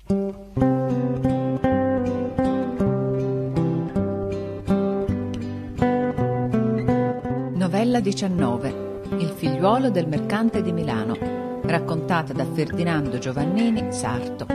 Novella 19. Il figliuolo del mercante di Milano, raccontata da Ferdinando Giovannini Sarto.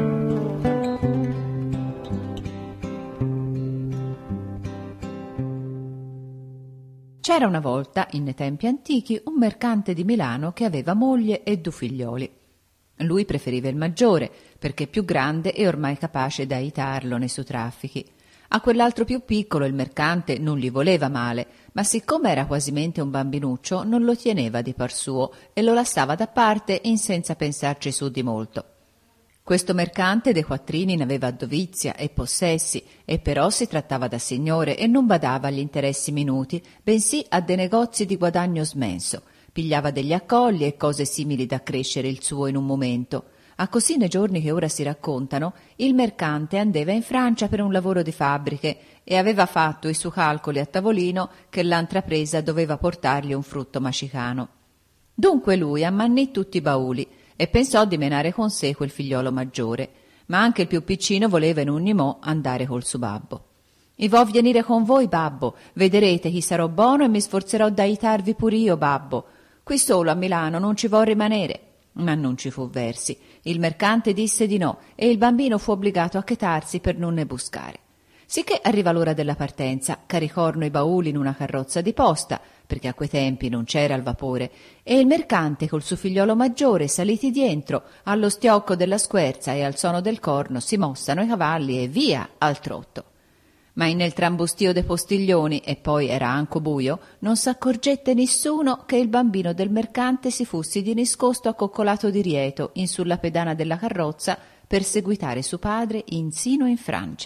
C'era una volta, in tempi antichi, un mercante di Milano che aveva moglie e 2 figlioli. Lui preferiva il maggiore, perché più grande e ormai capace d'aiutarlo nei suoi traffichi. A quell'altro più piccolo il mercante non gli voleva male, ma siccome era quasimente un bambinuccio non lo teneva di par suo e lo lasciava da parte in senza pensarci su di molto. Questo mercante dei quattrini ne aveva dovizia e possessi, e però si trattava da signore e non badava agli interessi minuti, bensì a dei negozi di guadagno smenso. Pigliava degli accolli e cose simili da crescere il suo in un momento. A così nei giorni che ora si raccontano, il mercante andava in Francia per un lavoro di fabbriche e aveva fatto i suoi calcoli a tavolino che l'antrapresa doveva portargli un frutto macicano. Dunque lui ammannì tutti i bauli e pensò di menare con sé quel figliolo maggiore, ma anche il più piccino voleva in ogni mo andare col suo babbo. «I vo' venire con voi, babbo, vedrete chi sarò buono e mi sforzerò d'aiutarvi pur io, babbo. Qui solo a Milano non ci vo' rimanere». Ma non ci fu versi. Il mercante disse di no e il bambino fu obbligato a chetarsi per non ne buscare. Sicché arriva l'ora della partenza, caricorno i bauli in una carrozza di posta, perché a quei tempi non c'era il vapore, e il mercante col suo figliolo maggiore saliti dietro, allo stiocco della squerza e al suono del corno si mossano i cavalli e via al trotto. Ma nel trambustio dei postiglioni, e poi era anco buio, non s'accorgette nessuno che il bambino del mercante si fussi di nascosto accoccolato di rieto in sulla pedana della carrozza per seguitare suo padre insino in Francia.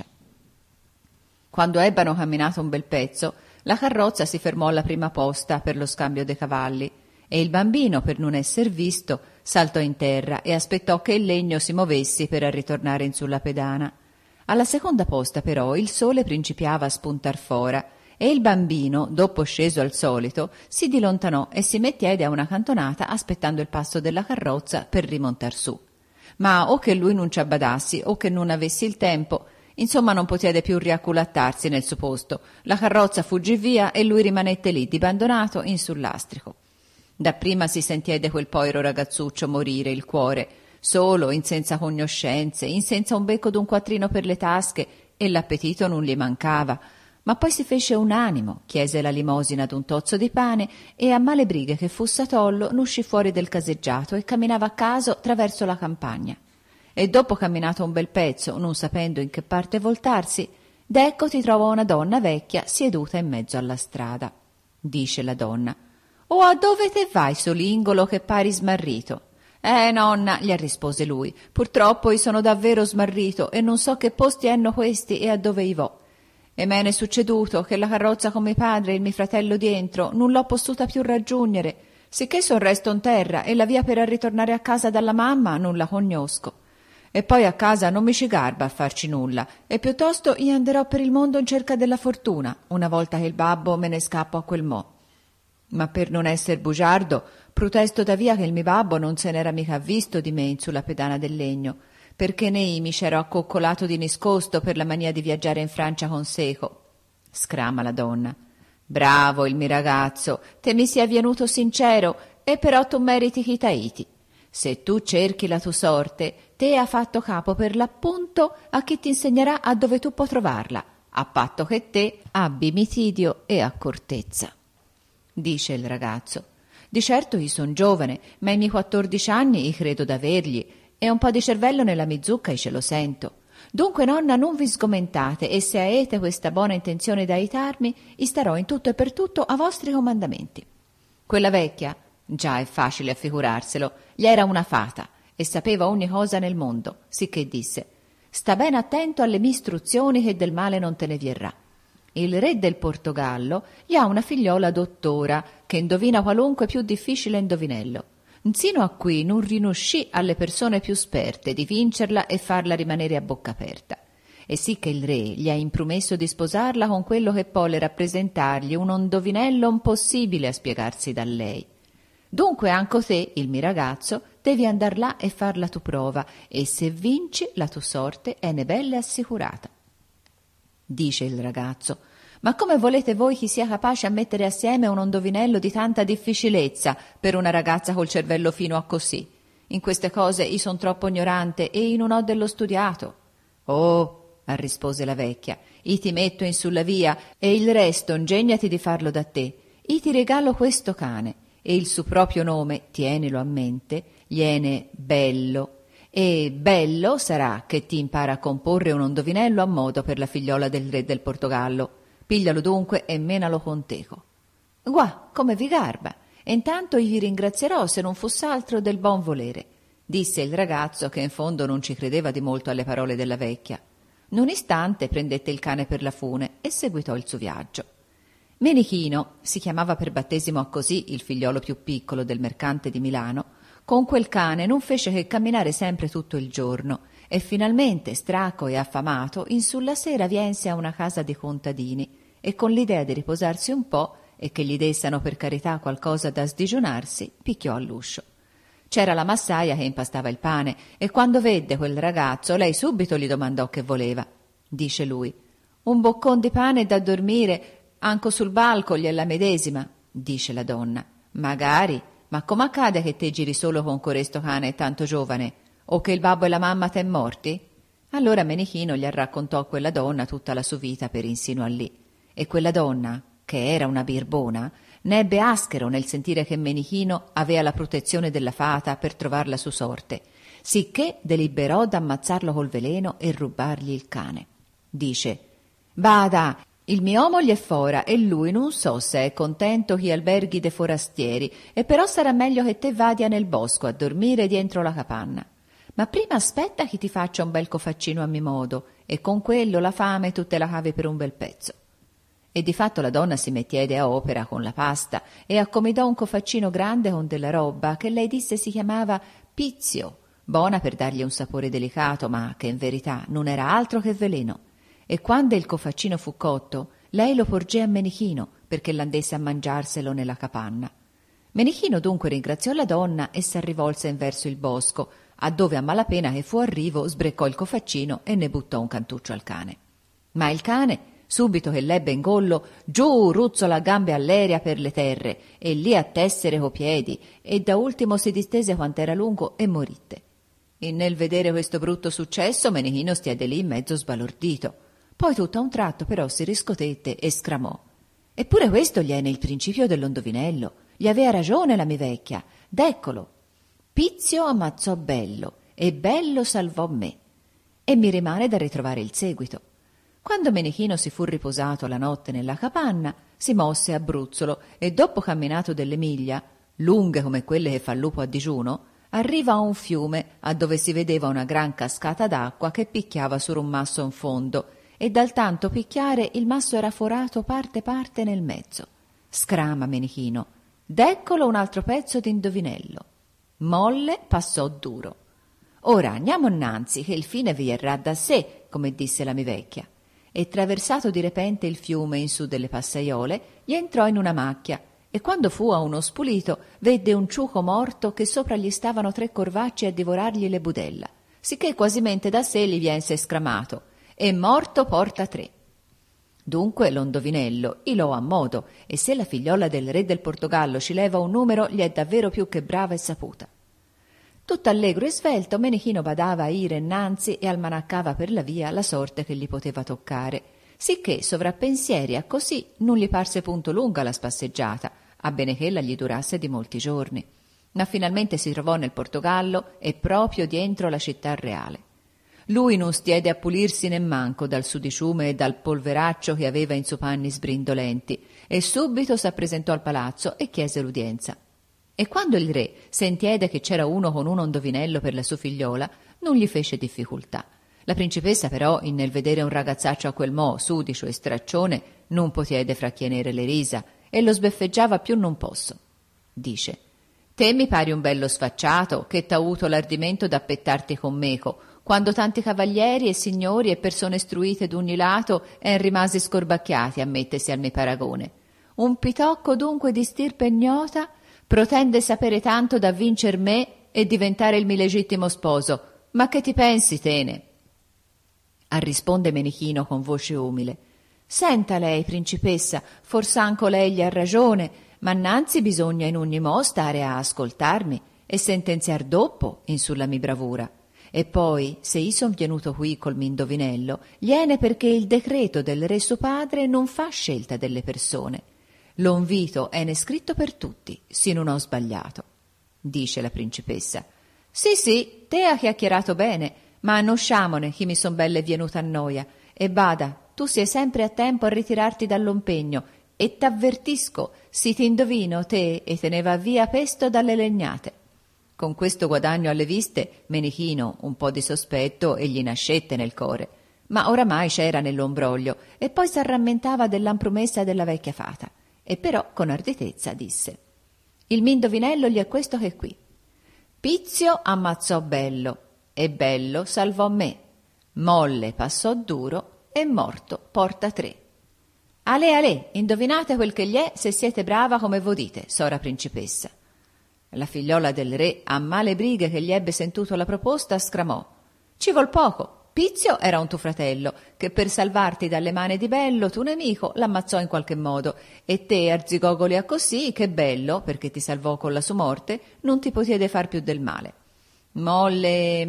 Quando ebbano camminato un bel pezzo, la carrozza si fermò alla prima posta per lo scambio dei cavalli e il bambino, per non esser visto, saltò in terra e aspettò che il legno si movessi per ritornare in sulla pedana. Alla seconda posta però il sole principiava a spuntar fora e il bambino, dopo sceso al solito, si dilontanò e si mettiede a una cantonata aspettando il passo della carrozza per rimontar su. Ma o che lui non ci abbadassi o che non avessi il tempo, insomma non potette più riacculattarsi nel suo posto. La carrozza fuggì via e lui rimanette lì dibbandonato in sul lastrico. Dapprima si sentiede quel povero ragazzuccio morire il cuore, solo, in senza cognoscenze, in senza un becco d'un quattrino per le tasche, e l'appetito non gli mancava. Ma poi si fece un animo, chiese la limosina d'un tozzo di pane e a male brighe che fusse tollo n'uscì fuori del caseggiato e camminava a caso traverso la campagna. E dopo camminato un bel pezzo, non sapendo in che parte voltarsi, d'ecco ti trovò una donna vecchia sieduta in mezzo alla strada. Dice la donna: «Oh, a dove te vai, solingolo, che pari smarrito?» Nonna», gli rispose lui, «purtroppo io sono davvero smarrito e non so che posti hanno questi e a dove i vo. E me ne è succeduto che la carrozza con mio padre e il mio fratello dietro non l'ho possuta più raggiungere, sicché son resto in terra e la via per ritornare a casa dalla mamma non la cognosco. E poi a casa non mi ci garba a farci nulla e piuttosto io anderò per il mondo in cerca della fortuna, una volta che il babbo me ne scappo a quel mo'. Ma per non esser bugiardo, protesto da via che il mio babbo non se n'era mica visto di me in sulla pedana del legno, perché nei mi c'ero accoccolato di nascosto per la mania di viaggiare in Francia con seco». Scrama la donna: «Bravo il mio ragazzo, te mi sia venuto sincero, e però tu meriti chi t'aiti. Se tu cerchi la tua sorte, te ha fatto capo per l'appunto a chi ti insegnerà a dove tu puoi trovarla, a patto che te abbi mitidio e accortezza». Dice il ragazzo: «Di certo io son giovane, ma i miei 14 anni credo d'avergli, e un po' di cervello nella mia zucca ce lo sento. Dunque, nonna, non vi sgomentate, e se avete questa buona intenzione d'aiutarmi, starò in tutto e per tutto a vostri comandamenti». Quella vecchia, già è facile affigurarselo, gli era una fata e sapeva ogni cosa nel mondo, sicché disse: «Sta ben attento alle mie istruzioni che del male non te ne verrà. Il re del Portogallo gli ha una figliola dottora che indovina qualunque più difficile indovinello. Sino a qui non riuscì alle persone più sperte di vincerla e farla rimanere a bocca aperta. E sì che il re gli ha impromesso di sposarla con quello che pole rappresentargli un indovinello impossibile a spiegarsi da lei. Dunque anche te, il mio ragazzo, devi andar là e far la tu prova, e se vinci la tua sorte è ne bella assicurata. Dice il ragazzo: ma come volete voi chi sia capace a mettere assieme un indovinello di tanta difficilezza per una ragazza col cervello fino a così? In queste cose io son troppo ignorante e io non ho dello studiato. Oh, rispose la vecchia, io ti metto in sulla via e il resto ingegnati di farlo da te. Io ti regalo questo cane e il suo proprio nome, tienilo a mente, gliene Bello. E bello sarà che ti impara a comporre un indovinello a modo per la figliola del re del Portogallo. Piglialo dunque e menalo con teco. Guà, come vi garba, e intanto io vi ringrazierò se non fosse altro del buon volere, disse il ragazzo, che in fondo non ci credeva di molto alle parole della vecchia. In un istante prendette il cane per la fune e seguitò il suo viaggio. Menichino, si chiamava per battesimo a così il figliolo più piccolo del mercante di Milano, con quel cane non fece che camminare sempre tutto il giorno e finalmente, straco e affamato, in sulla sera viense a una casa di contadini e con l'idea di riposarsi un po' e che gli dessero per carità qualcosa da sdigionarsi, picchiò all'uscio. C'era la massaia che impastava il pane e quando vedde quel ragazzo lei subito gli domandò che voleva. Dice lui: un boccon di pane da dormire anco sul balco gliela medesima. Dice la donna: magari, ma come accade che te giri solo con coresto cane tanto giovane, o che il babbo e la mamma t'è morti? Allora Menichino gli raccontò a quella donna tutta la sua vita per insinuar lì, e quella donna, che era una birbona, ne ebbe aschero nel sentire che Menichino avea la protezione della fata per trovar la sua sorte, sicché deliberò d'ammazzarlo col veleno e rubargli il cane. Dice: bada, il mio uomo gli è fora e lui non so se è contento chi alberghi de forastieri, e però sarà meglio che te vadia nel bosco a dormire dientro la capanna. Ma prima aspetta che ti faccia un bel cofaccino a mi modo, e con quello la fame tu te la cavi per un bel pezzo. E di fatto la donna si mettiede a opera con la pasta e accomidò un cofaccino grande con della roba che lei disse si chiamava pizio, buona per dargli un sapore delicato, ma che in verità non era altro che veleno. E quando il cofaccino fu cotto, lei lo porgé a Menichino perché l'andesse a mangiarselo nella capanna. Menichino dunque ringraziò la donna e s'arrivolse in verso il bosco, a dove a malapena che fu arrivo sbreccò il cofaccino e ne buttò un cantuccio al cane. Ma il cane, subito che l'ebbe in gollo, giù ruzzola a gambe all'aria per le terre e lì a tessere co piedi, e da ultimo si distese quant'era lungo e moritte. E nel vedere questo brutto successo Menichino stiede lì mezzo sbalordito. Poi tutto a un tratto però si riscotette e scramò: eppure questo gli è nel principio dell'indovinello, gli avea ragione la mia vecchia, d'eccolo. Pizio ammazzò Bello e Bello salvò me. E mi rimane da ritrovare il seguito. Quando Menichino si fu riposato la notte nella capanna, si mosse a bruzzolo e dopo camminato delle miglia, lunghe come quelle che fa il lupo a digiuno, arriva a un fiume a dove si vedeva una gran cascata d'acqua che picchiava su un masso in fondo, e dal tanto picchiare il masso era forato parte parte nel mezzo. Scrama Menichino: d'eccolo un altro pezzo d'indovinello. Molle passò duro. Ora andiamo innanzi che il fine verrà da sé, come disse la mia vecchia. E traversato di repente il fiume in su delle passaiole, gli entrò in una macchia e quando fu a uno spulito vedde un ciuco morto che sopra gli stavano 3 corvacci a divorargli le budella, sicché quasimente da sé gli viense scramato: e morto porta 3. Dunque l'ondovinello ilò a modo, e se la figliola del re del Portogallo ci leva un numero gli è davvero più che brava e saputa. Tutto allegro e svelto Menichino badava a ire innanzi e almanaccava per la via la sorte che gli poteva toccare, sicché sovrappensieri a così non gli parse punto lunga la spasseggiata, a bene che ella gli durasse di molti giorni. Ma finalmente si trovò nel Portogallo e proprio dientro la città reale. Lui non stiede a pulirsi nemmanco dal sudiciume e dal polveraccio che aveva in suoi panni sbrindolenti, e subito s'appresentò al palazzo e chiese l'udienza. E quando il re sentiede che c'era uno con un indovinello per la sua figliola, non gli fece difficoltà. La principessa però, nel vedere un ragazzaccio a quel mo, sudicio e straccione, non potiede fracchienere le risa, e lo sbeffeggiava più non posso. Dice: te mi pari un bello sfacciato, che t'ha avuto l'ardimento d'appettarti con meco, quando tanti cavalieri e signori e persone istruite d'ogni lato en rimasi scorbacchiati a mettersi al mio paragone. Un pitocco dunque di stirpe ignota protende sapere tanto da vincer me e diventare il mio legittimo sposo. Ma che ti pensi, tene? Arrisponde Menichino con voce umile. Senta lei, principessa, fors'anco lei gli ha ragione, ma innanzi bisogna in ogni mo stare a ascoltarmi e sentenziar dopo in sulla mi bravura. E poi, se io son venuto qui col mi indovinello, gliene perché il decreto del re suo padre non fa scelta delle persone. Lo invito è ne scritto per tutti, se non ho sbagliato. Dice la principessa. Sì, te ha chiacchierato bene, ma non sciamone che mi son belle venuta a noia. E bada, tu sei sempre a tempo a ritirarti dall'impegno, e t'avvertisco, si ti indovino te e te ne va via pesto dalle legnate. Con questo guadagno alle viste, Menichino un po' di sospetto e gli nascette nel core, ma oramai c'era nell'ombroglio e poi s'arrammentava dell'ampromessa della vecchia fata, e però con arditezza disse: il mio indovinello gli è questo che qui. Pizio ammazzò Bello, e Bello salvò me. Molle passò duro, e morto porta 3. Ale, indovinate quel che gli è se siete brava come vo dite, sora principessa. La figliola del re, a male brighe che gli ebbe sentuto la proposta, scramò. Ci vol poco. Pizio era un tuo fratello, che per salvarti dalle mani di Bello, tuo nemico, l'ammazzò in qualche modo, e te arzigogoli a così che Bello, perché ti salvò con la sua morte, non ti potete far più del male. Molle,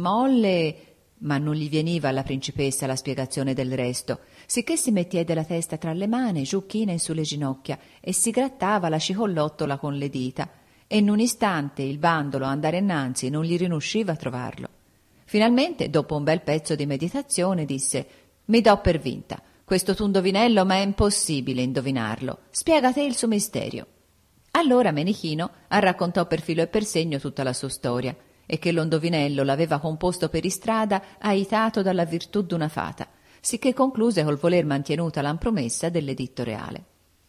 ma non gli veniva alla principessa la spiegazione del resto, sicché si mettiede la testa tra le mani, giù china in sulle ginocchia, e si grattava la cicollottola con le dita, e in un istante il bandolo andare innanzi non gli rinusciva a trovarlo. Finalmente, dopo un bel pezzo di meditazione, disse: mi do per vinta, questo tu indovinello m'è impossibile indovinarlo, spiegate il suo misterio. Allora Menichino raccontò per filo e per segno tutta la sua storia, e che lo indovinello l'aveva composto per istrada aitato dalla virtù d'una fata, sicché concluse col voler mantenuta l'ampromessa dell'editto reale.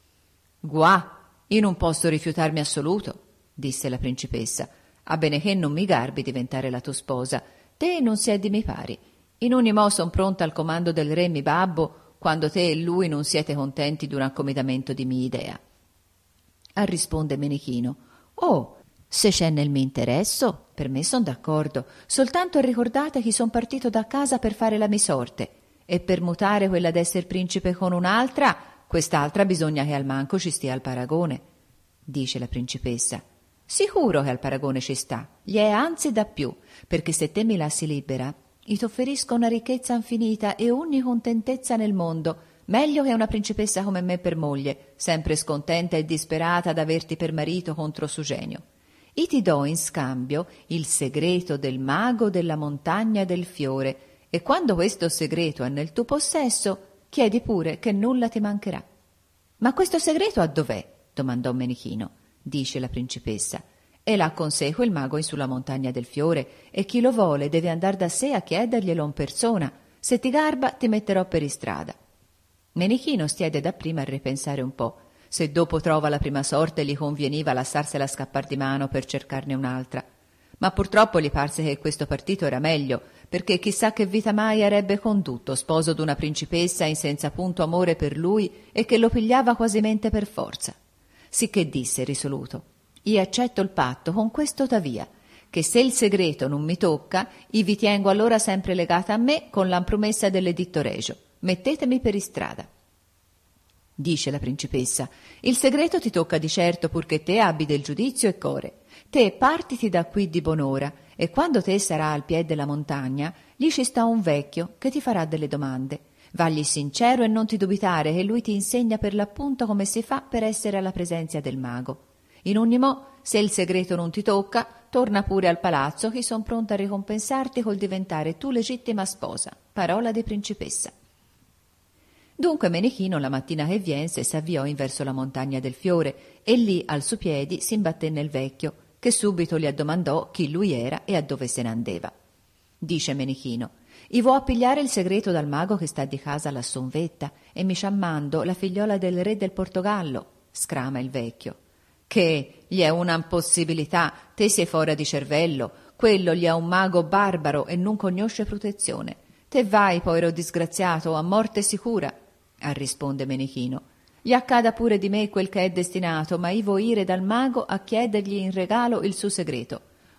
Guà, io non posso rifiutarmi assoluto, disse la principessa, a bene che non mi garbi diventare la tua sposa. Te non sei di miei pari. In ogni mo son pronta al comando del re mi babbo, quando te e lui non siete contenti d'un accomodamento di mia idea. Risponde Menichino: oh, se c'è nel mio interesso, per me son d'accordo, soltanto ricordate che son partito da casa per fare la mia sorte, e per mutare quella d'esser principe con un'altra, quest'altra bisogna che al manco ci stia al paragone. Dice la principessa: sicuro che al paragone ci sta, gli è anzi da più, perché se te mi lassi libera, io t'offerisco una ricchezza infinita e ogni contentezza nel mondo, meglio che una principessa come me per moglie, sempre scontenta e disperata d'averti per marito contro suo genio. Io ti do in scambio il segreto del mago della montagna del fiore, e quando questo segreto è nel tuo possesso, chiedi pure che nulla ti mancherà. Ma questo segreto a dov'è? Domandò Menichino. Dice la principessa: e là conseco il mago in sulla montagna del fiore, e chi lo vuole deve andar da sé a chiederglielo in persona. Se ti garba ti metterò per istrada. Menichino stiede dapprima a ripensare un po', se dopo trova la prima sorte gli conveniva lasciarsela scappar di mano per cercarne un'altra. Ma purtroppo gli parse che questo partito era meglio, perché chissà che vita mai avrebbe condotto sposo d'una principessa in senza punto amore per lui e che lo pigliava quasimente per forza. Sicché disse risoluto: io accetto il patto con questo tavia, che se il segreto non mi tocca, io vi tengo allora sempre legata a me con la promessa dell'editto regio. Mettetemi per istrada. Dice la principessa: il segreto ti tocca di certo, purché te abbi del giudizio e core. Te partiti da qui di buon'ora, e quando te sarà al piede della montagna, lì ci sta un vecchio che ti farà delle domande. Vagli sincero e non ti dubitare che lui ti insegna per l'appunto come si fa per essere alla presenza del mago. In ogni mo, se il segreto non ti tocca, torna pure al palazzo che son pronta a ricompensarti col diventare tu legittima sposa. Parola di principessa. Dunque Menichino la mattina che viense s'avviò in verso la montagna del fiore, e lì al suo piedi s'imbatté nel vecchio, che subito gli addomandò chi lui era e a dove se ne andeva. Dice Menichino: i vo a pigliare il segreto dal mago che sta di casa lassù in vetta, e mi sciammando la figliola del re del Portogallo. Scrama il vecchio: che gli è una impossibilità, te sei fuori di cervello, quello gli è un mago barbaro e non conosce protezione. Te vai, povero disgraziato, a morte sicura. Risponde Menichino: gli accada pure di me quel che è destinato, ma io vo ire dal mago a chiedergli in regalo il suo segreto.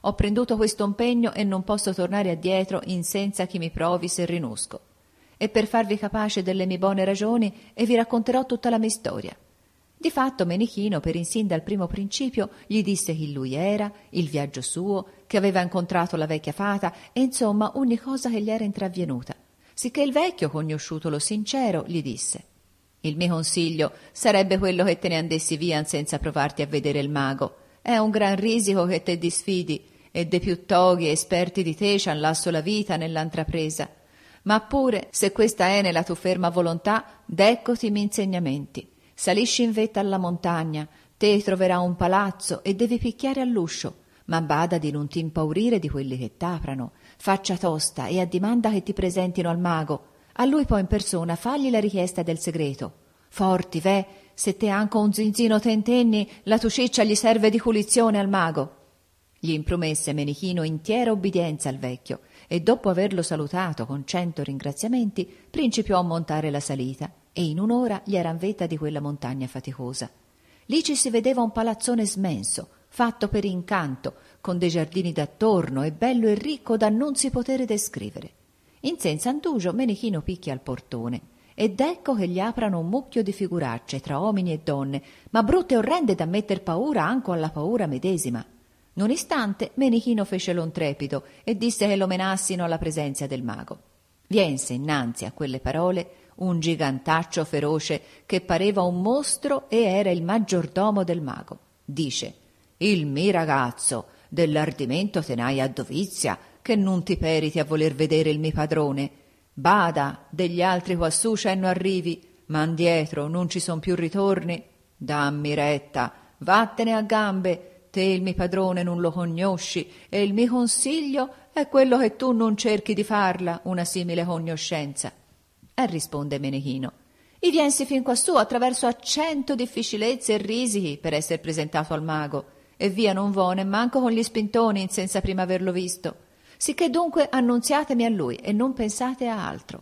ho prenduto questo impegno e non posso tornare addietro in senza chi mi provi se rinusco. E per farvi capace delle mie buone ragioni e vi racconterò tutta la mia storia. Di fatto Menichino, per in sin dal primo principio, gli disse chi lui era, il viaggio suo, che aveva incontrato la vecchia fata e insomma ogni cosa che gli era intravvenuta. Sicché il vecchio, cognosciutolo sincero, gli disse: il mio consiglio sarebbe quello che te ne andessi via senza provarti a vedere il mago. È un gran risico che te disfidi e de più toghi esperti di te c'han lasso la vita nell'antrapresa. Ma pure, se questa è nella tua ferma volontà, deccoti i miei insegnamenti. Salisci in vetta alla montagna, te troverà un palazzo e devi picchiare all'uscio, ma bada di non ti impaurire di quelli che t'aprano. Faccia tosta e addimanda che ti presentino al mago. A lui poi in persona fagli la richiesta del segreto. Forti, ve, se te anco un zinzino tentenni, la tua ciccia gli serve di culizione al mago. Gli impromesse Menichino intiera obbedienza al vecchio e dopo averlo salutato con 100 ringraziamenti principiò a montare la salita e in un'ora gli era in vetta di quella montagna faticosa. Lì ci si vedeva un palazzone smenso, fatto per incanto, con dei giardini d'attorno e bello e ricco da non si potere descrivere. In senza indugio Menichino picchia al portone ed ecco che gli aprano un mucchio di figuracce tra uomini e donne, ma brutte e orrende da metter paura anco alla paura medesima. In un istante Menichino fece lo intrepido e disse che lo menassino alla presenza del mago. Viense innanzi a quelle parole un gigantaccio feroce che pareva un mostro e era il maggiordomo del mago. Dice: il mio ragazzo, dell'ardimento te n'hai a dovizia, che non ti periti a voler vedere il mio padrone. Bada, degli altri quassù cenno arrivi, ma indietro non ci son più ritorni. Dammi retta, vattene a gambe, te il mio padrone non lo cognosci e il mio consiglio è quello che tu non cerchi di farla una simile cognoscenza. E risponde Menichino: i viensi fin quassù attraverso a 100 difficilezze e risichi per essere presentato al mago, e via non vo nemmanco con gli spintoni senza prima averlo visto. Sicché dunque annunziatemi a lui e non pensate a altro.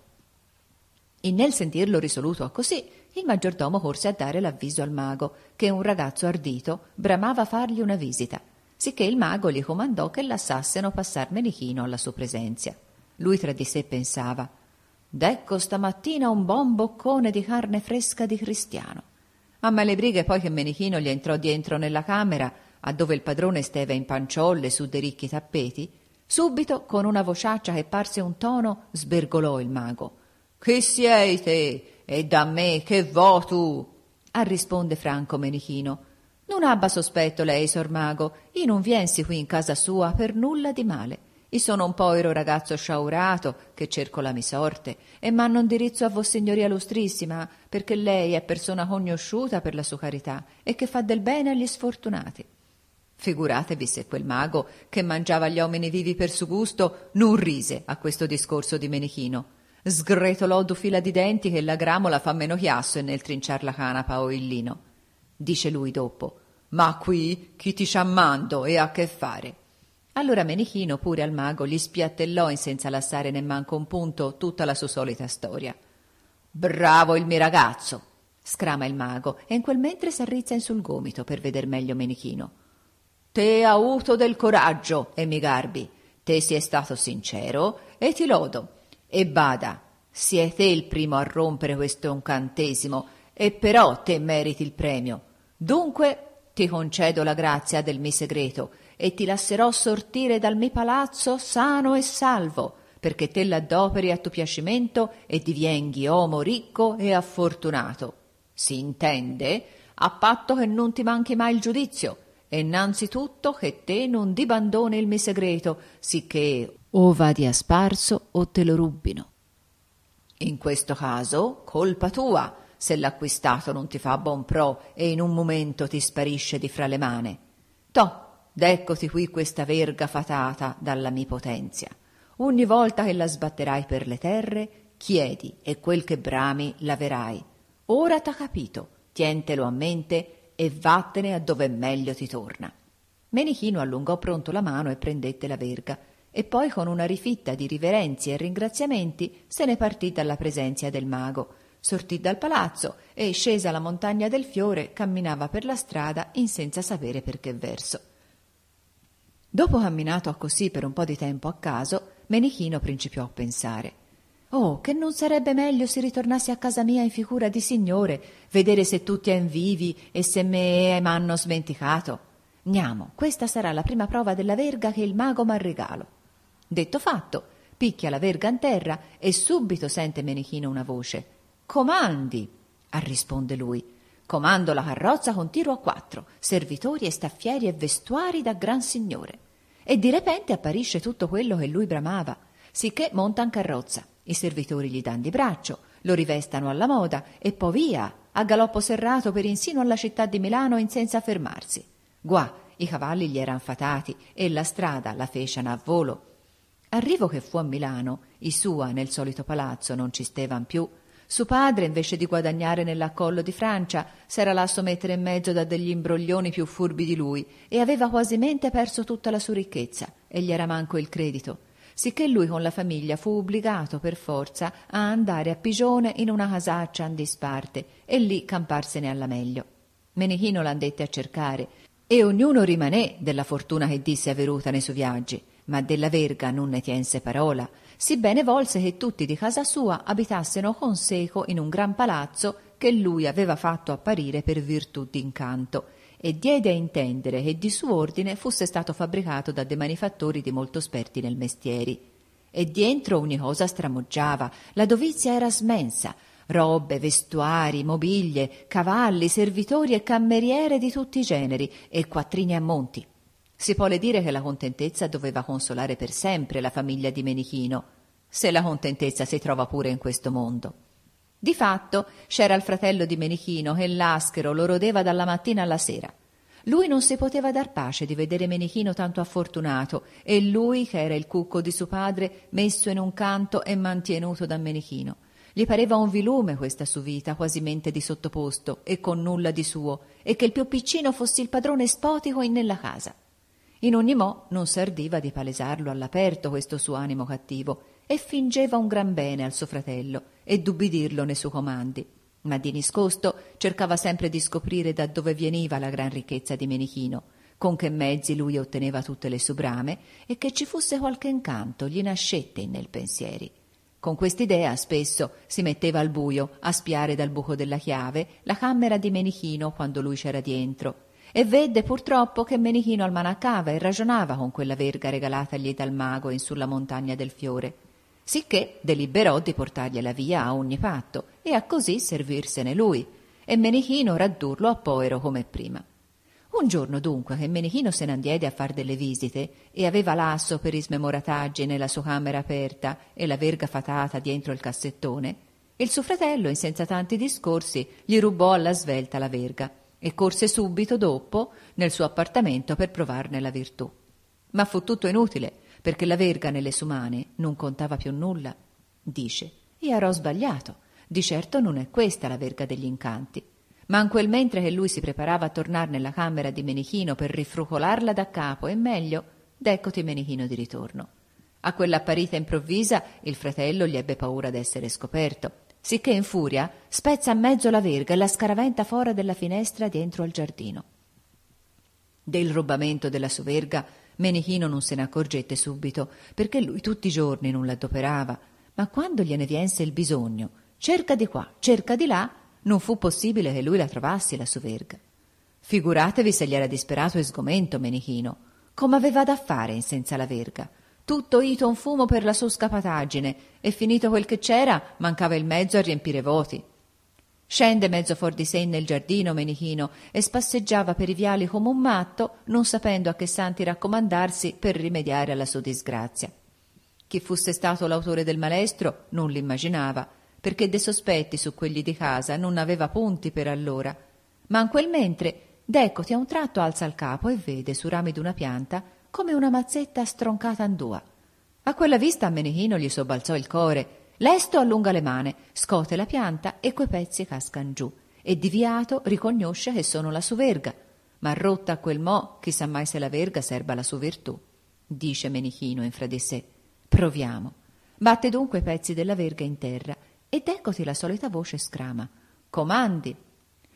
E nel sentirlo risoluto a così, il maggiordomo corse a dare l'avviso al mago che un ragazzo ardito bramava fargli una visita, sicché il mago gli comandò che lassassero passar Menichino alla sua presenza. Lui tra di sé pensava: d'ecco stamattina un buon boccone di carne fresca di cristiano. A me le brighe poi che Menichino gli entrò dietro nella camera, a dove il padrone steva in panciolle su dei ricchi tappeti, subito con una vociaccia che parse un tono sbergolò il mago: chi siei te? E da me che vo tu? A risponde franco Menichino: non abba sospetto lei, sor mago, io non viensi qui in casa sua per nulla di male. Io sono un povero ragazzo sciaurato che cerco la mi sorte e m'hanno indirizzo a vossignoria lustrissima perché lei è persona conosciuta per la sua carità e che fa del bene agli sfortunati. Figuratevi se quel mago, che mangiava gli uomini vivi per suo gusto, non rise a questo discorso di Menichino. Sgretolò due fila di denti che la gramola fa meno chiasso nel trinciar la canapa o il lino. Dice lui dopo: ma qui chi ti sciammando e a che fare? Allora Menichino pure al mago gli spiattellò in senza lassare nemmanco un punto tutta la sua solita storia. Bravo il mio ragazzo, scrama il mago e in quel mentre s'arrizza in sul gomito per veder meglio Menichino. Te ha avuto del coraggio e mi garbi, te sei stato sincero e ti lodo. E bada, sia te il primo a rompere questo incantesimo e però te meriti il premio. Dunque ti concedo la grazia del mio segreto e ti lascerò sortire dal mio palazzo sano e salvo, perché te l'addoperi a tuo piacimento e divienghi uomo ricco e affortunato. Si intende? A patto che non ti manchi mai il giudizio, e innanzitutto che te non dibandoni il mio segreto, sicché o vadi a sparso o te lo rubino. In questo caso, colpa tua, se l'acquistato non ti fa buon pro e in un momento ti sparisce di fra le mani. Toh, deccoti qui questa verga fatata dalla mia potenzia. Ogni volta che la sbatterai per le terre, chiedi e quel che brami l'averai. Ora t'ha capito, tientelo a mente e vattene a dove meglio ti torna. Menichino allungò pronto la mano e prendette la verga, e poi con una rifitta di riverenzi e ringraziamenti se ne partì dalla presenza del mago, sortì dal palazzo e, scesa la montagna del fiore, camminava per la strada in senza sapere per che verso. Dopo camminato a così per un po' di tempo a caso, Menichino principiò a pensare: «Oh, che non sarebbe meglio se ritornassi a casa mia in figura di signore, vedere se tutti han vivi e se me m'hanno smenticato. Niamo, questa sarà la prima prova della verga che il mago m'ha regalo». Detto fatto, picchia la verga in terra e subito sente Menichino una voce: «Comandi!» Arrisponde lui: «Comando la carrozza con tiro a 4, servitori e staffieri e vestuari da gran signore». E di repente apparisce tutto quello che lui bramava, sicché monta in carrozza, i servitori gli dan di braccio, lo rivestano alla moda e poi via, a galoppo serrato per insino alla città di Milano in senza fermarsi. Guà, i cavalli gli eran fatati e la strada la fecero a volo. Arrivo che fu a Milano, i sua nel solito palazzo non ci stevan più. Suo padre, invece di guadagnare nell'accollo di Francia, s'era lasso mettere in mezzo da degli imbroglioni più furbi di lui e aveva quasimente perso tutta la sua ricchezza e gli era manco il credito, sicché lui con la famiglia fu obbligato per forza a andare a pigione in una casaccia in disparte e lì camparsene alla meglio. Menichino l'andette a cercare e ognuno rimanè della fortuna che disse averuta nei suoi viaggi, ma della verga non ne tiense parola, si bene volse che tutti di casa sua abitassero con seco in un gran palazzo che lui aveva fatto apparire per virtù d'incanto, e diede a intendere che di suo ordine fosse stato fabbricato da dei manifattori di molto esperti nel mestieri. E dientro ogni cosa stramoggiava, la dovizia era smensa, robe, vestuari, mobilie, cavalli, servitori e cammeriere di tutti i generi, e quattrini a monti. Si può dire che la contentezza doveva consolare per sempre la famiglia di Menichino, se la contentezza si trova pure in questo mondo. Di fatto c'era il fratello di Menichino che l'aschero lo rodeva dalla mattina alla sera. Lui non si poteva dar pace di vedere Menichino tanto affortunato e lui, che era il cucco di suo padre, messo in un canto e mantenuto da Menichino. Gli pareva un vilume questa sua vita quasimente di sottoposto e con nulla di suo, e che il più piccino fossi il padrone spotico in nella casa. In ogni mo non s'ardiva di palesarlo all'aperto questo suo animo cattivo e fingeva un gran bene al suo fratello e d'ubbidirlo nei suoi comandi, ma di nascosto cercava sempre di scoprire da dove veniva la gran ricchezza di Menichino, con che mezzi lui otteneva tutte le sue brame e che ci fosse qualche incanto gli nascette nel pensieri. Con quest'idea spesso si metteva al buio a spiare dal buco della chiave la camera di Menichino quando lui c'era dientro, e vedde purtroppo che Menichino almanaccava e ragionava con quella verga regalatagli dal mago in sulla montagna del fiore, sicché deliberò di portargliela via a ogni patto e a così servirsene lui, e Menichino raddurlo a povero come prima. Un giorno dunque che Menichino se ne andiede a far delle visite e aveva l'asso per i smemorataggi nella sua camera aperta e la verga fatata dietro il cassettone, il suo fratello, in senza tanti discorsi, gli rubò alla svelta la verga e corse subito dopo nel suo appartamento per provarne la virtù. Ma fu tutto inutile, perché la verga nelle sue mani non contava più nulla. Dice: «Io ero sbagliato, di certo non è questa la verga degli incanti». Ma in quel mentre che lui si preparava a tornar nella camera di Menichino per rifrucolarla da capo e meglio, d'eccoti Menichino di ritorno. A quell'apparita improvvisa il fratello gli ebbe paura d'essere scoperto, sicché in furia spezza a mezzo la verga e la scaraventa fora della finestra dentro al giardino. Del rubamento della sua verga Menichino non se ne accorgette subito, perché lui tutti i giorni non l'adoperava, ma quando gliene viense il bisogno, cerca di qua, cerca di là, non fu possibile che lui la trovassi la sua verga. Figuratevi se gli era disperato e sgomento Menichino, come aveva da fare in senza la verga, tutto ito un fumo per la sua scapataggine, e finito quel che c'era mancava il mezzo a riempire voti. Scende mezzo fuor di sé nel giardino Menichino e spasseggiava per i viali come un matto, non sapendo a che santi raccomandarsi per rimediare alla sua disgrazia. Chi fosse stato l'autore del malestro non l'immaginava, perché dei sospetti su quelli di casa non aveva punti per allora, ma in quel mentre d'eccoti a un tratto alza il capo e vede su rami d'una pianta come una mazzetta stroncata in due. A quella vista a Menichino gli sobbalzò il core, lesto allunga le mani, scote la pianta e quei pezzi cascan giù, e diviato ricognosce che sono la sua verga, ma rotta a quel mo chissà mai se la verga serba la sua virtù. Dice Menichino in fra di sé: proviamo. Batte dunque i pezzi della verga in terra ed eccoti la solita voce scrama: comandi.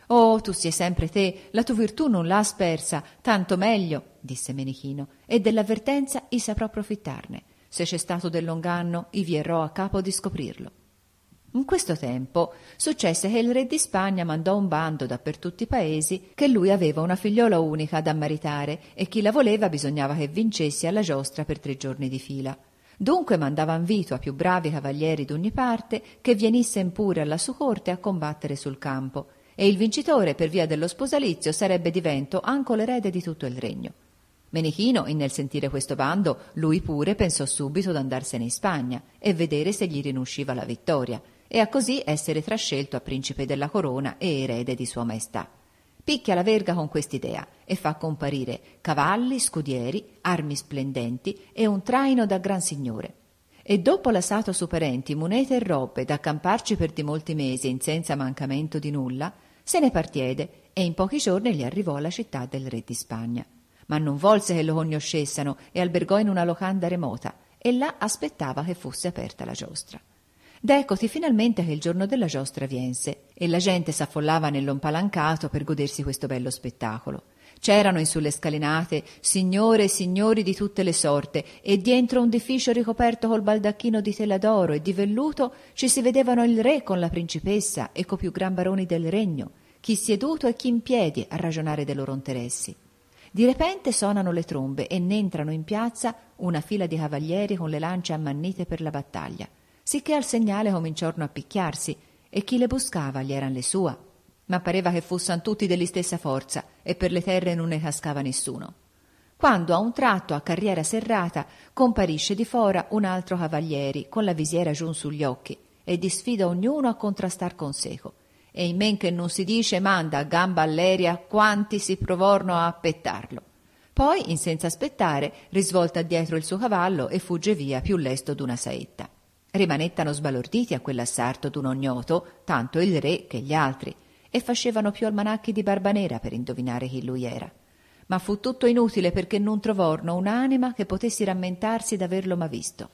«Oh, tu sei sempre te, la tua virtù non l'ha spersa, tanto meglio», disse Menichino, «e dell'avvertenza i saprò approfittarne. Se c'è stato dell'inganno, i vierrò a capo di scoprirlo». In questo tempo successe che il re di Spagna mandò un bando per tutti i paesi che lui aveva una figliola unica da maritare e chi la voleva bisognava che vincesse alla giostra per 3 giorni di fila. Dunque mandava invito a più bravi cavalieri d'ogni parte che venissero pure alla sua corte a combattere sul campo, e il vincitore per via dello sposalizio sarebbe divento anco l'erede di tutto il regno. Menichino, nel sentire questo bando, lui pure pensò subito d'andarsene in Spagna e vedere se gli rinusciva la vittoria, e a così essere trascelto a principe della corona e erede di sua maestà. Picchia la verga con quest'idea e fa comparire cavalli, scudieri, armi splendenti e un traino da gran signore. E dopo lassato su parenti monete e robe da accamparci per di molti mesi in senza mancamento di nulla, se ne partiede e in pochi giorni gli arrivò alla città del re di Spagna. Ma non volse che lo conoscessero e albergò in una locanda remota e là aspettava che fosse aperta la giostra. D'eccoti finalmente che il giorno della giostra viense e la gente s'affollava nell'ompalancato per godersi questo bello spettacolo. C'erano in sulle scalinate signore e signori di tutte le sorte e dietro un edificio ricoperto col baldacchino di tela d'oro e di velluto ci si vedevano il re con la principessa e co più gran baroni del regno, chi sieduto e chi in piedi a ragionare dei loro interessi. Di repente sonano le trombe e n'entrano in piazza una fila di cavalieri con le lance ammannite per la battaglia, sicché al segnale cominciarono a picchiarsi e chi le buscava gli eran le sua, ma pareva che fussan tutti della stessa forza e per le terre non ne cascava nessuno. Quando a un tratto a carriera serrata comparisce di fora un altro cavalieri con la visiera giù sugli occhi e disfida ognuno a contrastar con seco, e in men che non si dice manda a gamba all'eria quanti si provorno a appettarlo. Poi, in senza aspettare, risvolta dietro il suo cavallo e fugge via più lesto d'una saetta. Rimanettano sbalorditi a quell'assalto d'un ognoto, tanto il re che gli altri, e facevano più almanacchi di barba nera per indovinare chi lui era. Ma fu tutto inutile perché non trovorno un'anima che potessi rammentarsi d'averlo mai visto.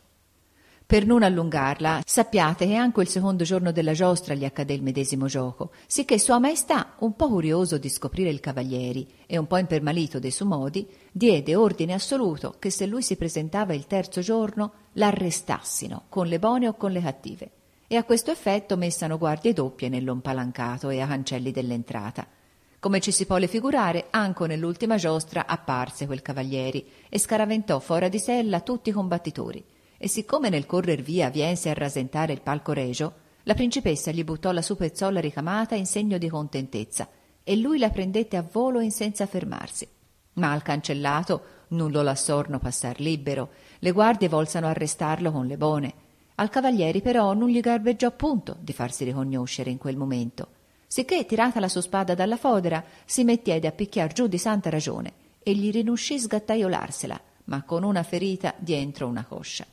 Per non allungarla, sappiate che anche il secondo giorno della giostra gli accadé il medesimo gioco, sicché sua maestà, un po' curioso di scoprire il cavalieri e un po' impermalito dei suoi modi, diede ordine assoluto che se lui si presentava il terzo giorno l'arrestassino, con le buone o con le cattive, e a questo effetto messano guardie doppie nell'ompalancato e a cancelli dell'entrata. Come ci si può le figurare, anche nell'ultima giostra apparse quel cavalieri e scaraventò fora di sella tutti i combattitori, e siccome nel correr via viense a rasentare il palco regio, la principessa gli buttò la sua pezzola ricamata in segno di contentezza e lui la prendette a volo in senza fermarsi. Ma al cancellato non lo lassorno passar libero, le guardie volsano arrestarlo con le bone. Al cavalieri però non gli garbeggiò punto di farsi riconoscere in quel momento, sicché tirata la sua spada dalla fodera si mettiede a picchiar giù di santa ragione e gli rinuscì sgattaiolarsela, ma con una ferita dientro una coscia.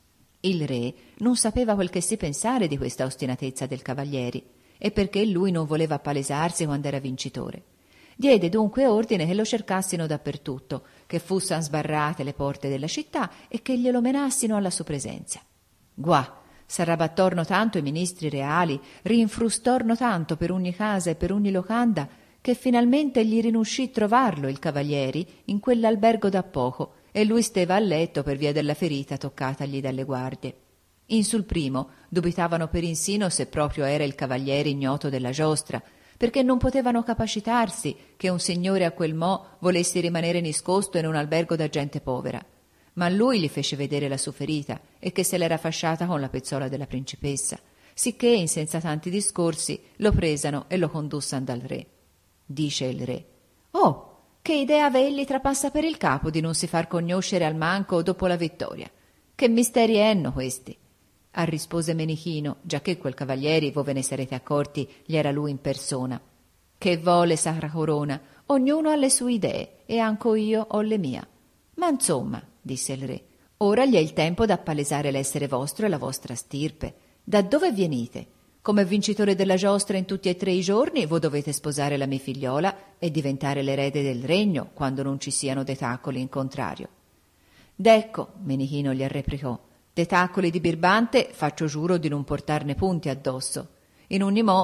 Il re non sapeva quel che si pensare di questa ostinatezza del cavalieri e perché lui non voleva appalesarsi quando era vincitore. Diede dunque ordine che lo cercassino dappertutto, che fussan sbarrate le porte della città e che glielo menassino alla sua presenza. Guà, s'arrabattorno tanto i ministri reali, rinfrustorno tanto per ogni casa e per ogni locanda, che finalmente gli rinuscì trovarlo il cavalieri in quell'albergo da poco, e lui steva a letto per via della ferita toccatagli dalle guardie. In sul primo dubitavano per insino se proprio era il cavaliere ignoto della giostra, perché non potevano capacitarsi che un signore a quel mo volesse rimanere nascosto in un albergo da gente povera. Ma lui gli fece vedere la sua ferita e che se l'era fasciata con la pezzola della principessa, sicché in senza tanti discorsi lo presano e lo condussan dal re. Dice il re: «Oh, che idea v'egli trapassa per il capo di non si far conoscere al manco dopo la vittoria? Che misteri enno questi?» Rispose Menichino, giacché quel cavalieri, voi ve ne sarete accorti, gli era lui in persona. «Che vole, sacra corona, ognuno ha le sue idee e anco io ho le mie. Ma insomma», disse il re, «ora gli è il tempo d'appalesare l'essere vostro e la vostra stirpe. Da dove venite? Come vincitore della giostra in tutti e 3 i giorni, voi dovete sposare la mia figliola e diventare l'erede del regno quando non ci siano dei tacoli in contrario». «D'ecco», Menichino gli replicò, «dei tacoli di birbante faccio giuro di non portarne punti addosso. In ogni mo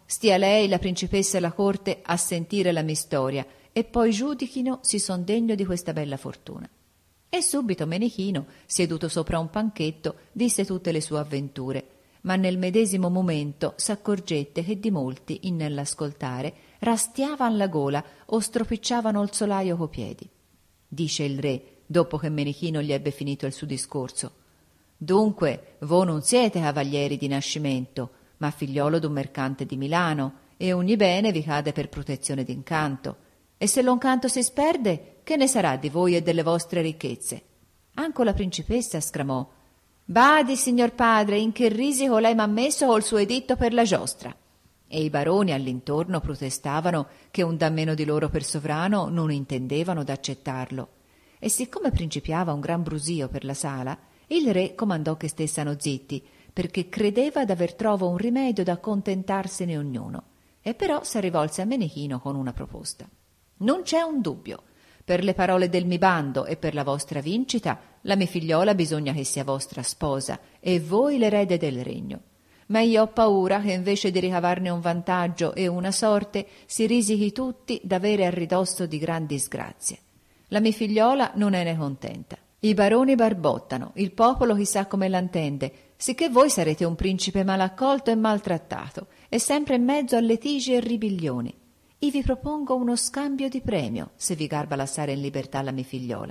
stia lei, la principessa e la corte a sentire la mia storia e poi giudichino se son degno di questa bella fortuna. E subito Menechino, seduto sopra un panchetto, disse tutte le sue avventure, ma nel medesimo momento s'accorgette che di molti, in nell'ascoltare, rastiavan la gola o stropicciavano il solaio co piedi. Dice il re, dopo che Menechino gli ebbe finito il suo discorso: «Dunque, voi non siete cavalieri di nascimento, ma figliolo d'un mercante di Milano, e ogni bene vi cade per protezione d'incanto. E se l'oncanto si sperde, che ne sarà di voi e delle vostre ricchezze?» Anco la principessa sclamò: «Badi, signor padre, in che risico lei m'ha messo col suo editto per la giostra». E i baroni all'intorno protestavano che un dammeno di loro per sovrano non intendevano d'accettarlo. E siccome principiava un gran brusio per la sala, il re comandò che stessano zitti, perché credeva d'aver trovo un rimedio da contentarsene ognuno, e però si rivolse a Menechino con una proposta. «Non c'è un dubbio. Per le parole del mi bando e per la vostra vincita, la mia figliola bisogna che sia vostra sposa e voi l'erede del regno. Ma io ho paura che invece di ricavarne un vantaggio e una sorte, si risichi tutti d'avere a ridosso di grandi disgrazie. La mia figliola non è ne contenta. I baroni barbottano, il popolo chissà come l'antende, sicché voi sarete un principe mal accolto e maltrattato, e sempre in mezzo a litigi e ribiglioni. I vi propongo uno scambio di premio, se vi garba lasciare in libertà la mia figliola».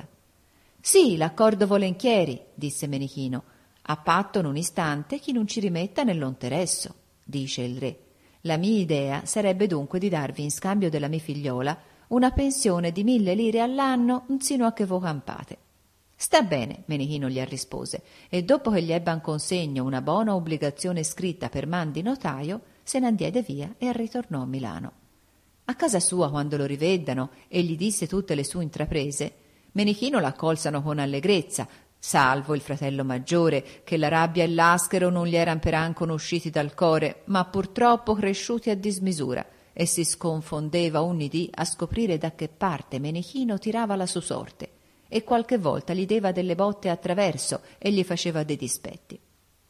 «Sì, l'accordo volentieri», disse Menechino, «a patto in un istante chi non ci rimetta nell'onteresso», dice il re. «La mia idea sarebbe dunque di darvi in scambio della mia figliola una pensione di 1000 lire all'anno sino a che voi campate». «Sta bene», Menechino gli rispose, e dopo che gli ebban consegno una buona obbligazione scritta per man di notaio, se ne andiede via e ritornò a Milano. A casa sua, quando lo riveddano e gli disse tutte le sue intraprese, Menechino l'accolsano con allegrezza, salvo il fratello maggiore, che la rabbia e l'aschero non gli eran peranco usciti dal core, ma purtroppo cresciuti a dismisura, e si sconfondeva ogni dì a scoprire da che parte Menechino tirava la sua sorte, e qualche volta gli deva delle botte a traverso e gli faceva dei dispetti.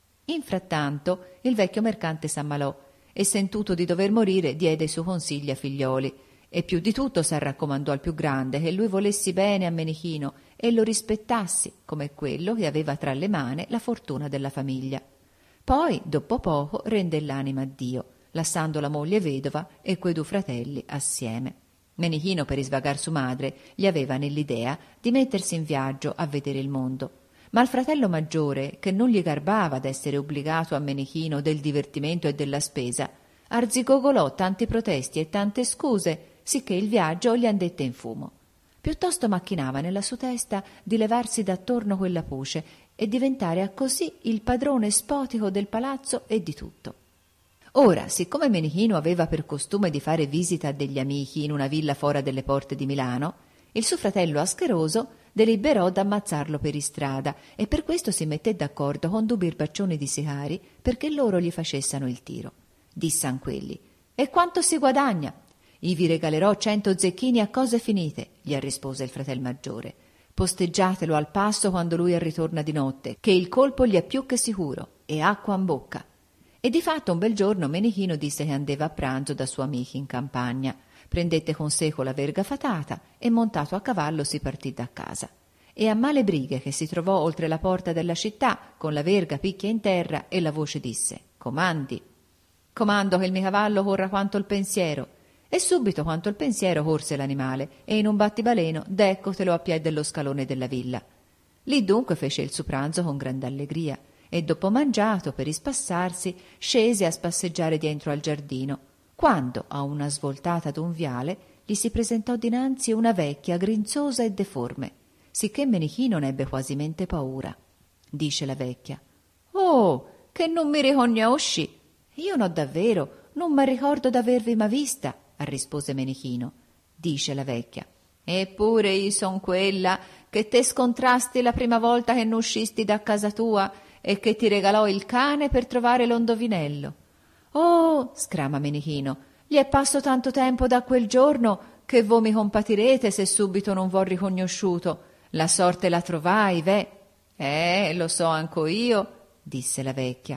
Infrattanto il vecchio mercante s'ammalò e, sentuto di dover morire, diede i suoi consigli a figlioli, e più di tutto s'arraccomandò al più grande che lui volessi bene a Menechino e lo rispettassi come quello che aveva tra le mani la fortuna della famiglia. Poi, dopo poco, rende l'anima a Dio, lasciando la moglie vedova e quei due fratelli assieme. Menechino, per isvagar su madre, gli aveva nell'idea di mettersi in viaggio a vedere il mondo, ma il fratello maggiore, che non gli garbava d'essere obbligato a Menechino del divertimento e della spesa, arzigogolò tanti protesti e tante scuse, sicché il viaggio gli andette in fumo. Piuttosto macchinava nella sua testa di levarsi d'attorno quella puce e diventare a così il padrone spotico del palazzo e di tutto. Ora, siccome Menechino aveva per costume di fare visita a degli amici in una villa fora delle porte di Milano, il suo fratello ascheroso deliberò d'ammazzarlo per istrada e per questo si metté d'accordo con due birbaccioni di sicari perché loro gli facessero il tiro. Dissan quelli: «E quanto si guadagna?» «Ivi regalerò 100 zecchini a cose finite», gli rispose il fratel maggiore. «Posteggiatelo al passo quando lui ritorna di notte, che il colpo gli è più che sicuro, e acqua in bocca». E di fatto un bel giorno Menechino disse che andeva a pranzo da suoi amici in campagna. Prendette con seco la verga fatata e, montato a cavallo, si partì da casa. E a male brighe che si trovò oltre la porta della città, con la verga picchia in terra, e la voce disse: «Comandi». «Comando che il mio cavallo corra quanto il pensiero». E subito quanto il pensiero corse l'animale, e in un battibaleno deccotelo a piè dello scalone della villa. Lì dunque fece il suo pranzo con grande allegria, e dopo mangiato, per ispassarsi, scese a spasseggiare dietro al giardino, quando, a una svoltata d'un viale, gli si presentò dinanzi una vecchia grinzosa e deforme, sicché Menechino n'ebbe quasimente paura. Dice la vecchia: «Oh, che non mi riconosci?» «Io no davvero, non mi ricordo d'avervi mai vista», rispose Menechino. Dice la vecchia: «Eppure io son quella che te scontrasti la prima volta che n'uscisti da casa tua e che ti regalò il cane per trovare l'ondovinello». «Oh», sclama Menechino, «gli è passo tanto tempo da quel giorno che voi mi compatirete se subito non v'ho riconosciuto. La sorte la trovai, ve». Lo so anco io», disse la vecchia,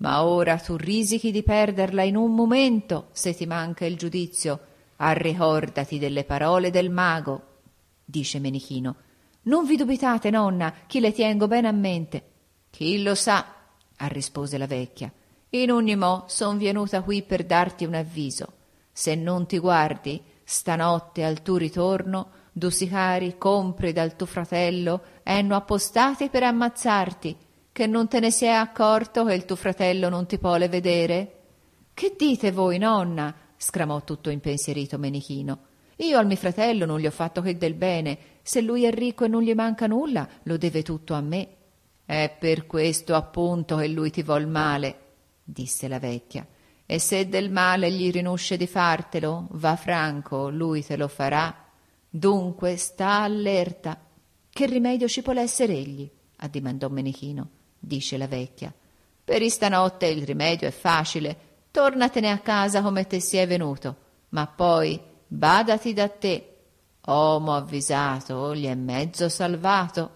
ma ora tu risichi di perderla in un momento se ti manca il giudizio. Arricordati delle parole del mago, dice Menichino. Non vi dubitate, nonna, chi le tengo bene a mente. Chi lo sa, rispose la vecchia. In ogni mo son venuta qui per darti un avviso. Se non ti guardi, stanotte al tuo ritorno, du sicari compri dal tuo fratello enno appostati per ammazzarti, che non te ne sei accorto che il tuo fratello non ti pole vedere? Che dite voi, nonna? Sclamò tutto impensierito Menichino. Io al mio fratello non gli ho fatto che del bene. Se lui è ricco e non gli manca nulla, lo deve tutto a me. È per questo appunto che lui ti vuol male, disse la vecchia. E se del male gli rinusce di fartelo, va franco, lui te lo farà. Dunque sta allerta. Che rimedio ci può essere egli? Addimandò Menichino. Dice la vecchia. Per istanotte il rimedio è facile. Tornatene a casa come te si è venuto, ma poi badati da te. Omo avvisato gli è mezzo salvato.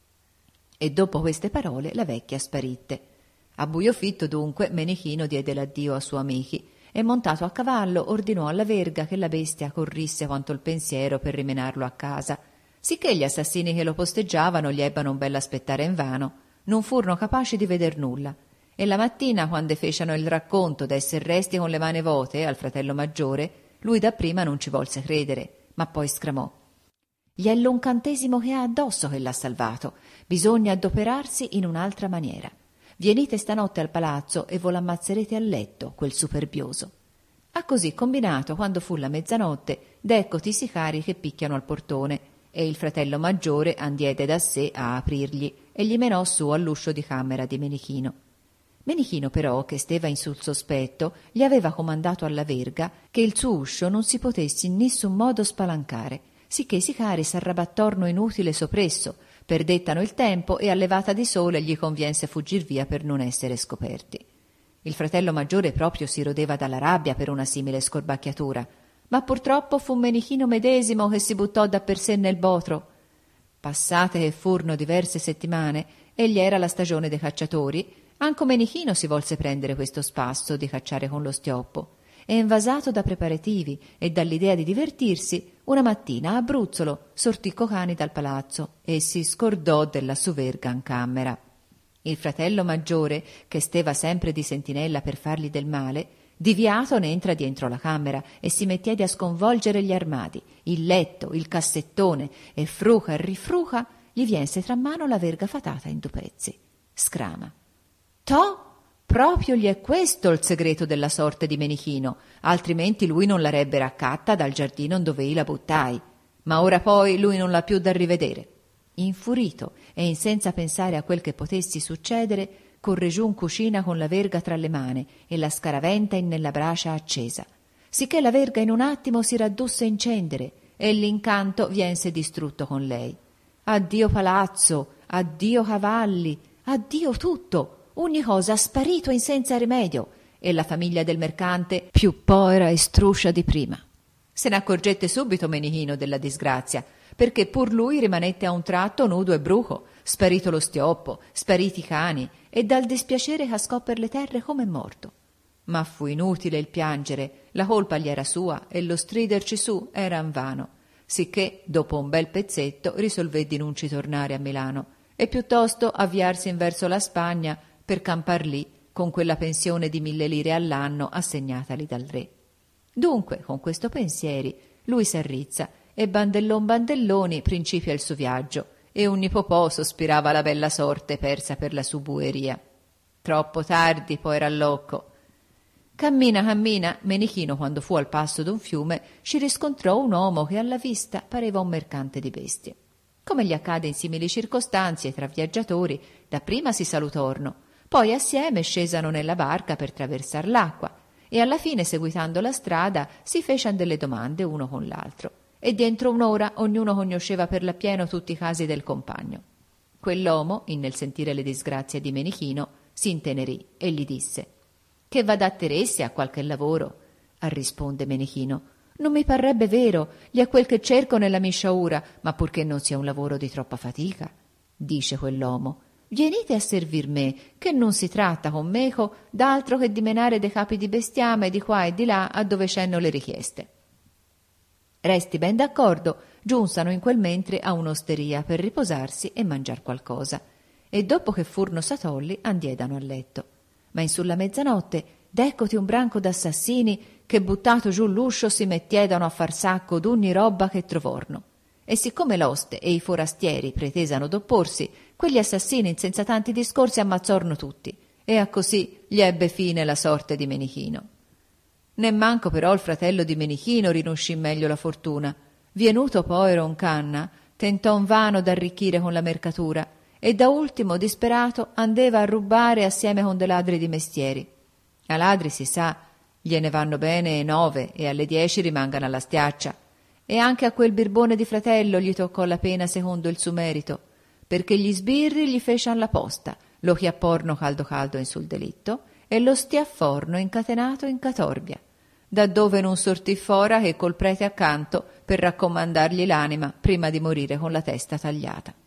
E dopo queste parole la vecchia sparitte. A buio fitto dunque Menichino diede l'addio a suoi amici e montato a cavallo ordinò alla verga che la bestia corrisse quanto il pensiero per rimenarlo a casa, sicché gli assassini che lo posteggiavano gli ebbano un bell'aspettare invano, non furono capaci di veder nulla. E la mattina, quando fecero il racconto d'esser resti con le mani vuote al fratello maggiore, lui dapprima non ci volse credere, ma poi sclamò. Gli è l'incantesimo che ha addosso che l'ha salvato. Bisogna adoperarsi in un'altra maniera. Venite stanotte al palazzo e voi l'ammazzerete a letto, quel superbioso. Ha così combinato quando fu la mezzanotte, d'eccoti i sicari che picchiano al portone, e il fratello maggiore andiede da sé a aprirgli e gli menò su all'uscio di camera di Menichino. Menichino però, che steva in sul sospetto, gli aveva comandato alla verga che il suo uscio non si potesse in nessun modo spalancare, sicché i sicari s'arrabattorno inutile sopresso, perdettano il tempo e allevata di sole gli conviense fuggir via per non essere scoperti. Il fratello maggiore proprio si rodeva dalla rabbia per una simile scorbacchiatura, ma purtroppo fu Menichino medesimo che si buttò da per sé nel botro. Passate che furono diverse settimane, egli era la stagione dei cacciatori, anche Menichino si volse prendere questo spasso di cacciare con lo stioppo, e invasato da preparativi e dall'idea di divertirsi, una mattina a Bruzzolo sortì co cani dal palazzo e si scordò della sua verga in camera. Il fratello maggiore, che steva sempre di sentinella per fargli del male, diviato ne entra dietro la camera e si mettiede a sconvolgere gli armadi, il letto, il cassettone, e fruca e rifruca gli viense tra mano la verga fatata in 2 pezzi. Scrama. Toh, proprio gli è questo il segreto della sorte di Menichino, altrimenti lui non l'arebbe raccatta dal giardino dove io la buttai. Ma ora poi lui non l'ha più da rivedere. Infurito e in senza pensare a quel che potessi succedere, corre giù in cucina con la verga tra le mani e la scaraventa in nella bracia accesa, sicché la verga in un attimo si raddusse in cendere e l'incanto viense distrutto con lei. Addio palazzo, addio cavalli, addio tutto. Ogni cosa sparito in senza rimedio, e la famiglia del mercante più povera e struscia di prima. Se ne accorgette subito Menichino della disgrazia, perché pur lui rimanette a un tratto nudo e bruco, sparito lo stioppo, spariti i cani, e dal dispiacere cascò per le terre come morto. Ma fu inutile il piangere, la colpa gli era sua e lo striderci su era invano, sicché dopo un bel pezzetto risolvé di non ci tornare a Milano e piuttosto avviarsi in verso la Spagna per campar lì con quella pensione di 1000 lire all'anno assegnatali dal re. Dunque, con questo pensieri, lui s'arrizza e bandellon bandelloni principia il suo viaggio e ogni popò sospirava la bella sorte persa per la sua bueria. Troppo tardi poi era allocco. Cammina, cammina, Menichino quando fu al passo d'un fiume ci riscontrò un uomo che alla vista pareva un mercante di bestie. Come gli accade in simili circostanze tra viaggiatori, dapprima si salutorno, poi assieme scesano nella barca per traversar l'acqua e alla fine, seguitando la strada, si fecero delle domande uno con l'altro e dentro un'ora ognuno conosceva per l'appieno tutti i casi del compagno. Quell'uomo, nel sentire le disgrazie di Menichino, si intenerì e gli disse: «Che vada a Teressia a qualche lavoro?» Risponde Menichino: «Non mi parrebbe vero, gli è quel che cerco nella mia sciagura, ma purché non sia un lavoro di troppa fatica». Dice quell'uomo: Vienite a servir me, che non si tratta con meco d'altro che di menare dei capi di bestiame di qua e di là a dove c'enno le richieste. Resti ben d'accordo, giunsero in quel mentre a un'osteria per riposarsi e mangiar qualcosa, e dopo che furono satolli andiedano a letto. Ma in sulla mezzanotte deccoti un branco d'assassini che buttato giù l'uscio si mettiedano a far sacco d'ogni roba che trovorno. E siccome l'oste e i forastieri pretesano d'opporsi, quegli assassini senza tanti discorsi ammazzorno tutti, e a così gli ebbe fine la sorte di Menichino. Nemmanco però il fratello di Menichino rinuscì meglio la fortuna. Venuto poi Roncanna, tentò invano d'arricchire con la mercatura, e da ultimo, disperato, andeva a rubare assieme con de ladri di mestieri. A ladri, si sa, gliene vanno bene 9 e alle 10 rimangano alla stiaccia, e anche a quel birbone di fratello gli toccò la pena secondo il suo merito, perché gli sbirri gli fecian la posta, lo chiapporno caldo caldo in sul delitto e lo stiafforno incatenato in catorbia, da dove non sortì fora che col prete accanto per raccomandargli l'anima prima di morire con la testa tagliata.